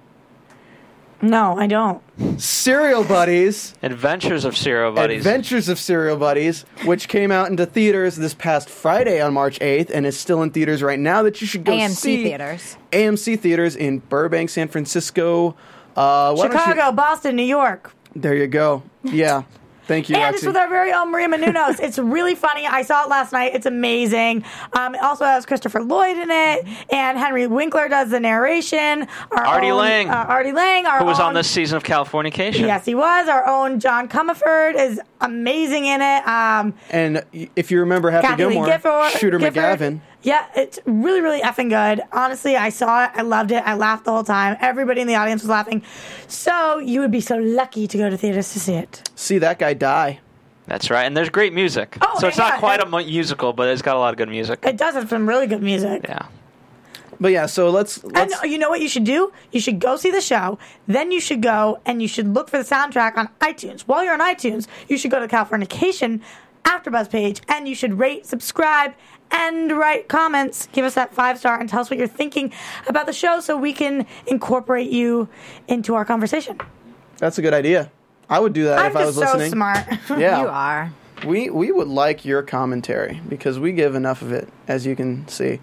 No, I don't. Serial Buddies. Adventures of Serial Buddies. Adventures of Serial Buddies, which came out into theaters this past Friday on March eighth and is still in theaters right now that you should go A M C see. theaters. A M C theaters in Burbank, San Francisco. Uh, why don't you- Chicago, Boston, New York. There you go. Yeah. Thank you, And it's Lexi. with our very own Maria Menounos. It's really funny. I saw it last night. It's amazing. Um, it also has Christopher Lloyd in it, and Henry Winkler does the narration. Our Artie own, Lang. Uh, Artie Lang. Our who was own, on this season of Californication. Yes, he was. Our own John Comerford is amazing in it. Um, and if you remember Happy Kathy Lee Gilmore, Gifford, Shooter Gifford. McGavin. Yeah, it's really, really effing good. Honestly, I saw it. I loved it. I laughed the whole time. Everybody in the audience was laughing. So you would be so lucky to go to theaters to see it. See that guy die. That's right. And there's great music. Oh, so it's yeah, not quite yeah. a mu- musical, but it's got a lot of good music. It does have some really good music. Yeah. But yeah, so let's. And let's you know what you should do? You should go see the show. Then you should go and you should look for the soundtrack on iTunes. While you're on iTunes, you should go to the Californication AfterBuzz page and you should rate, subscribe, and write comments. Give us that five star and tell us what you're thinking about the show so we can incorporate you into our conversation. that's a good idea. I would do that I'm if I was just so listening. smart. Yeah. You are. We we would like your commentary because we give enough of it, as you can see.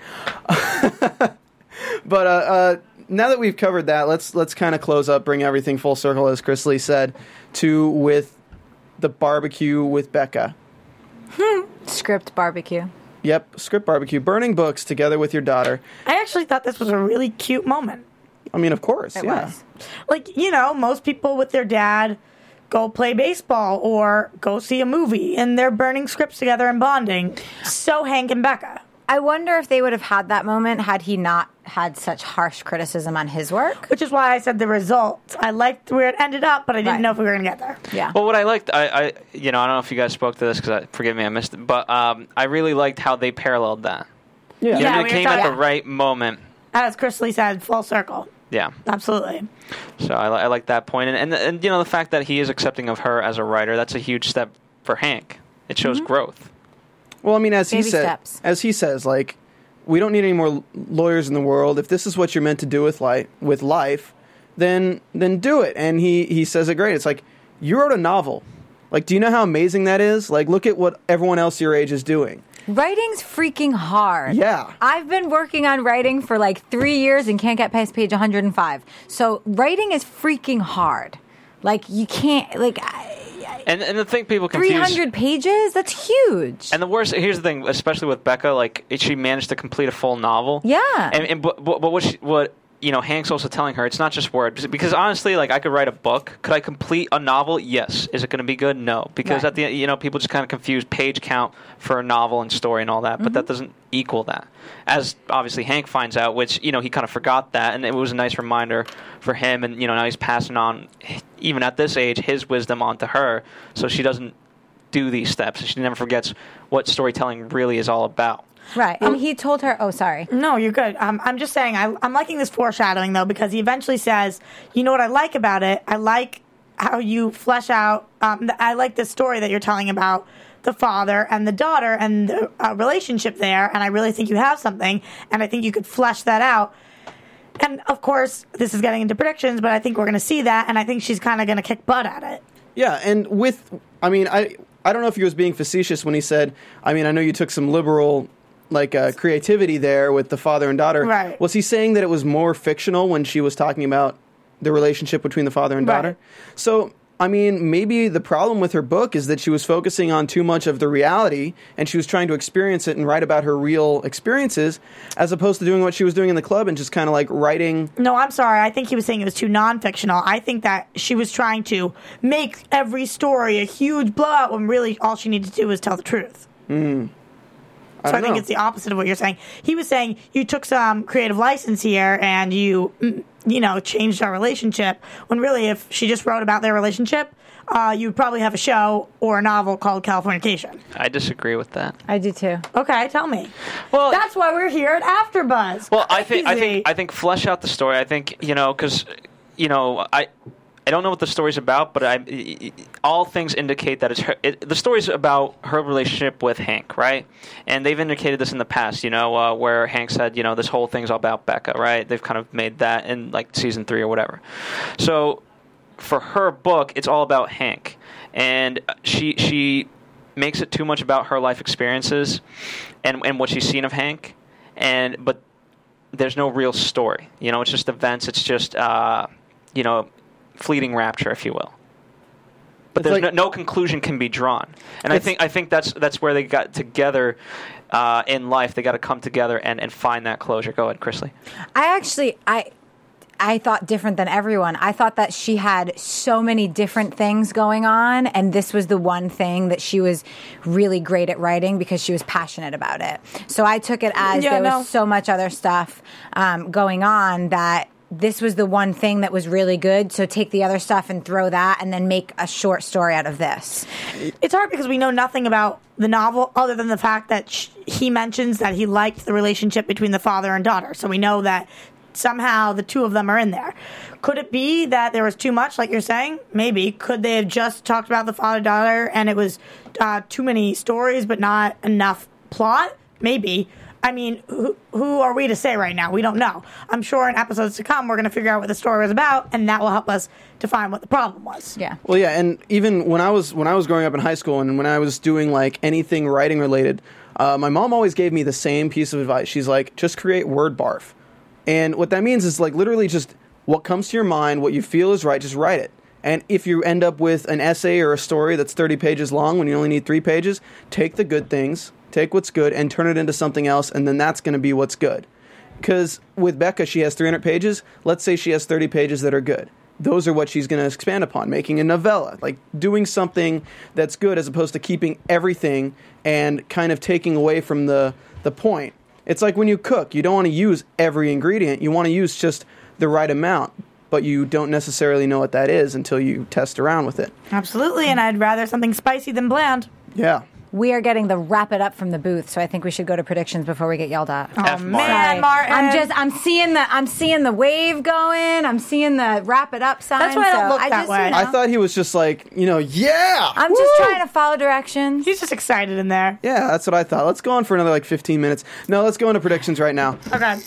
But uh, uh, now that we've covered that, let's let's kind of close up, bring everything full circle, as Chris Lee said, to with the barbecue with Becca. Script barbecue. Yep, script barbecue, burning books together with your daughter. I actually thought this was a really cute moment. I mean, of course, It yeah. was. Like, you know, most people with their dad go play baseball or go see a movie and they're burning scripts together and bonding. So Hank and Becca. I wonder if they would have had that moment had he not had such harsh criticism on his work. Which is why I said the result. I liked where it ended up, but I didn't Right. know if we were going to get there. Yeah. Well, what I liked, I, I, you know, I don't know if you guys spoke to this because, forgive me, I missed it, but um, I really liked how they paralleled that. Yeah. You Yeah, know, we it were came at talking- the right moment. As Chris Lee said, full circle. Yeah. Absolutely. So I, li- I like that point, and, and and you know the fact that he is accepting of her as a writer, that's a huge step for Hank. It shows Mm-hmm. growth. Well, I mean, as he Baby said, steps. as he says, like, we don't need any more lawyers in the world. If this is what you're meant to do with life, with life, then then do it. And he he says it great. It's like, you wrote a novel. Like, do you know how amazing that is? Like, look at what everyone else your age is doing. Writing's freaking hard. Yeah. I've been working on writing for like three years and can't get past page one hundred five. So writing is freaking hard. Like, you can't, like, I, why? And and the thing people confuse. three hundred pages? That's huge. And the worst, here's the thing, especially with Becca, like she managed to complete a full novel. Yeah. And, and but, but what she, what you know, Hank's also telling her it's not just words, because honestly, like I could write a book. Could I complete a novel? Yes. Is it going to be good? No, because Right. at the you know people just kind of confuse page count for a novel and story and all that, but Mm-hmm. that doesn't equal that. As obviously Hank finds out, which you know he kind of forgot that, and it was a nice reminder for him, and you know now he's passing on, even at this age, his wisdom onto her, so she doesn't do these steps, and she never forgets what storytelling really is all about. Right. And he told her, oh, sorry. No, you're good. Um, I'm just saying, I, I'm liking this foreshadowing, though, because he eventually says, you know what I like about it? I like how you flesh out, um, the, I like the story that you're telling about the father and the daughter and the uh, relationship there, and I really think you have something, and I think you could flesh that out. And, of course, this is getting into predictions, but I think we're going to see that, and I think she's kind of going to kick butt at it. Yeah, and with, I mean, I I don't know if he was being facetious when he said, I mean, I know you took some liberal, like, uh, creativity there with the father and daughter. Right. Was he saying that it was more fictional when she was talking about the relationship between the father and daughter? Right. So, I mean, maybe the problem with her book is that she was focusing on too much of the reality, and she was trying to experience it and write about her real experiences, as opposed to doing what she was doing in the club and just kind of like writing. No, I'm sorry. I think he was saying it was too non-fictional. I think that she was trying to make every story a huge blowout when really all she needed to do was tell the truth. Mm. I So I, don't think know. it's the opposite of what you're saying. He was saying you took some creative license here and you, mm, you know, changed our relationship. When really, if she just wrote about their relationship, uh, you would probably have a show or a novel called Californication. I disagree with that. I do too. Okay, tell me. Well, That's why we're here at AfterBuzz. Well, I think I Crazy. think I think flesh out the story. I think you know because you know I. I don't know what the story's about, but I, all things indicate that it's her, it, the story's about her relationship with Hank, right? And they've indicated this in the past, you know, uh, where Hank said, you know, this whole thing's all about Becca, right? They've kind of made that in like season three or whatever. So for her book, it's all about Hank, and she she makes it too much about her life experiences and and what she's seen of Hank, and but there's no real story. You know, it's just events. It's just uh, you know. fleeting rapture, if you will. But It's there's like- no, no conclusion can be drawn, and I It's- think I think that's that's where they got together uh, in life. They got to come together and, and find that closure. Go ahead, Chrisley. I actually, I, I thought different than everyone. I thought that she had so many different things going on, and this was the one thing that she was really great at writing because she was passionate about it. So I took it as Yeah, there no. was so much other stuff um, going on that this was the one thing that was really good. So take the other stuff and throw that, and then make a short story out of this. It's hard because we know nothing about the novel other than the fact that sh- he mentions that he liked the relationship between the father and daughter. So we know that somehow the two of them are in there. Could it be that there was too much, like you're saying? Maybe. Could they have just talked about the father-daughter and it was uh, too many stories but not enough plot? Maybe. I mean, who, who are we to say right now? We don't know. I'm sure in episodes to come we're going to figure out what the story was about, and that will help us define what the problem was. Yeah. Well, yeah, and even when I was when I was growing up in high school and when I was doing like anything writing related, uh, my mom always gave me the same piece of advice. She's like, just create word barf. And what that means is like literally just what comes to your mind, what you feel is right, just write it. And if you end up with an essay or a story that's thirty pages long when you only need three pages, take the good things, take what's good, and turn it into something else, and then that's going to be what's good. Because with Becca, she has three hundred pages. Let's say she has thirty pages that are good. Those are what she's going to expand upon, making a novella, like doing something that's good as opposed to keeping everything and kind of taking away from the, the point. It's like when you cook, you don't want to use every ingredient. You want to use just the right amount, but you don't necessarily know what that is until you test around with it. Absolutely, and I'd rather something spicy than bland. Yeah. We are getting the wrap it up from the booth, so I think we should go to predictions before we get yelled at. Oh, F man, Martin. Martin. I'm just I'm seeing the I'm seeing the wave going. I'm seeing the wrap it up sign. That's why I don't so look that just, way. You know, I thought he was just like, you know, yeah! I'm just woo! trying to follow directions. He's just excited in there. Yeah, that's what I thought. Let's go on for another like fifteen minutes. No, let's go into predictions right now. Okay.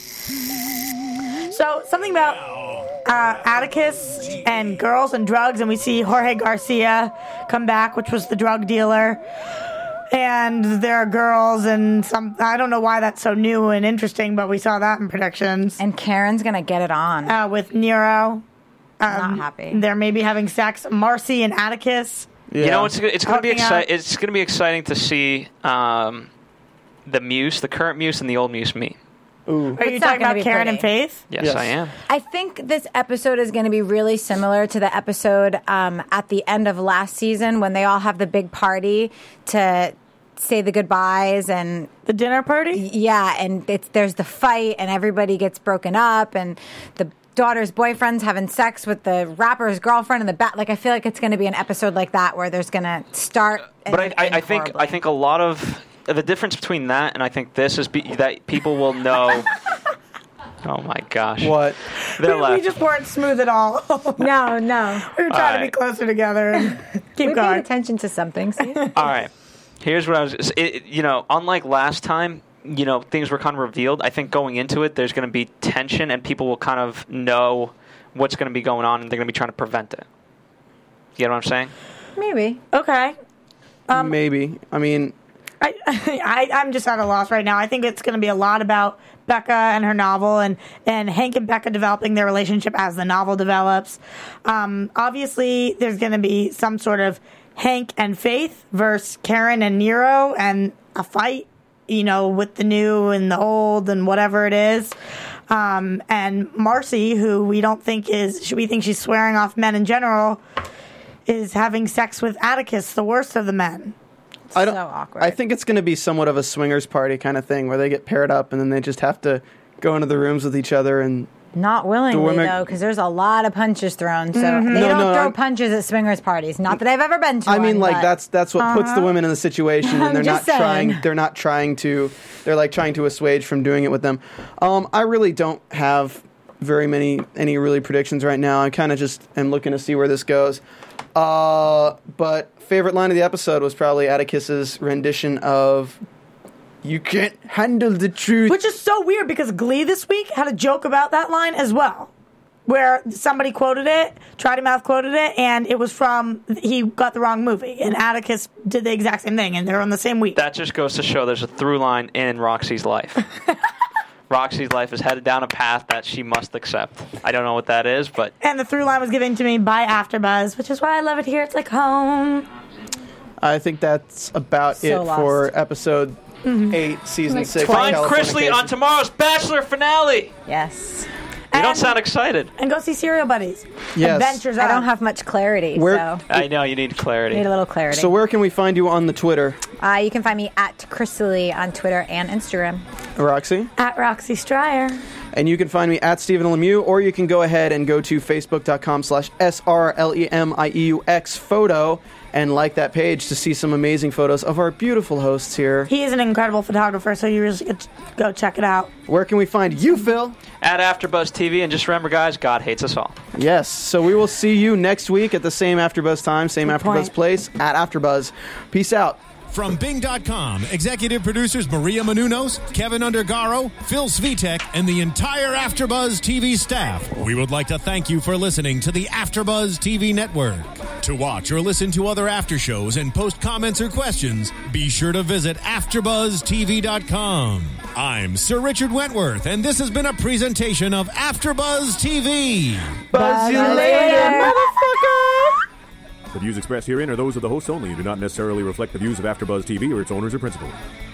So, something about uh, Atticus and girls and drugs, and we see Jorge Garcia come back, which was the drug dealer. And there are girls and some, I don't know why that's so new and interesting, but we saw that in predictions. And Karen's gonna get it on. Uh, with Nero. Um, Not happy. They're maybe having sex. Marcy and Atticus. Yeah. You know, it's it's going to be Hooking up. exci- It's going to be exciting to see um, the Muse, the current Muse, and the old Muse meet. Ooh. Are you It's not talking gonna about be Karen pretty. and Faith? Yes, Yes. I am. I think this episode is going to be really similar to the episode um, at the end of last season when they all have the big party to say the goodbyes and The dinner party? yeah, and it's there's the fight and everybody gets broken up and the daughter's boyfriend's having sex with the rapper's girlfriend in the back. Like I feel like it's going to be an episode like that where there's going to start. And But I, then I, end I think horribly. I think a lot of the difference between that and I think this is be, that people will know. Oh my gosh! What? They're We, we left. just weren't smooth at all. no, no. We were trying to be Alright. closer together and keep We paid going. attention to something. See? All right. Here's what I was. It, it- you know, unlike last time, you know, things were kind of revealed. I think going into it, there's going to be tension, and people will kind of know what's going to be going on, and they're going to be trying to prevent it. You know what I'm saying? Maybe. Okay. Um, Maybe. I mean, I, I, I'm just at a loss right now. I think it's going to be a lot about Becca and her novel, and, and Hank and Becca developing their relationship as the novel develops. Um, obviously, there's going to be some sort of Hank and Faith versus Karen and Nero, and a fight, you know, with the new and the old and whatever it is. Um, and Marcy, who we don't think is, we think she's swearing off men in general, is having sex with Atticus, the worst of the men. I don't. So awkward. I think it's going to be somewhat of a swingers party kind of thing where they get paired up and then they just have to go into the rooms with each other and. Not willingly, The women- though, because there's a lot of punches thrown. So they No, don't no, throw I'm- punches at swingers parties. Not that I've ever been to I one, mean, like but- that's that's what puts the women in the situation, I'm and they're not just saying. trying. They're not trying to. They're like trying to assuage from doing it with them. Um, I really don't have very many any really predictions right now. I kind of just am looking to see where this goes. Uh, but favorite line of the episode was probably Atticus's rendition of "You can't handle the truth." Which is so weird because Glee this week had a joke about that line as well. Where somebody quoted it, Trotty Mouth quoted it, and it was from, he got the wrong movie. And Atticus did the exact same thing, and they're on the same week. That just goes to show there's a through line in Roxy's life. Roxy's life is headed down a path that she must accept. I don't know what that is, but And the through line was given to me by AfterBuzz, which is why I love it here. It's like home. I think that's about So it lost. for episode eight, season Like six. find of Chrisley on Californication. tomorrow tomorrow's Finale. Yes. You don't And- sound excited. And go see Serial Buddies. Yes. Adventures I Out. don't have much clarity, Where- so I know you need clarity. need a little clarity. So where can we find you on the Twitter, uh, you can find me at Chrisley on Twitter and Instagram. Roxy? At Roxy Stryer. And you can find me at Stephen Lemieux, or you can go ahead and go to facebook.com slash S-R-L-E-M-I-E-U-X photo and like that page to see some amazing photos of our beautiful hosts here. He is an incredible photographer, so you really should go check it out. Where can we find you, Phil? At AfterBuzz T V, and just remember, guys, God hates us all. Yes, so we will see you next week at the same AfterBuzz time, same Good AfterBuzz point. place, at AfterBuzz. Peace out. From Bing dot com, executive producers Maria Menounos, Kevin Undergaro, Phil Svitek, and the entire AfterBuzz T V staff, we would like to thank you for listening to the AfterBuzz T V network. To watch or listen to other after shows and post comments or questions, be sure to visit after buzz T V dot com. I'm Sir Richard Wentworth, and this has been a presentation of AfterBuzz T V. Buzz you later, motherfucker! The views expressed herein are those of the hosts only and do not necessarily reflect the views of AfterBuzz T V or its owners or principals.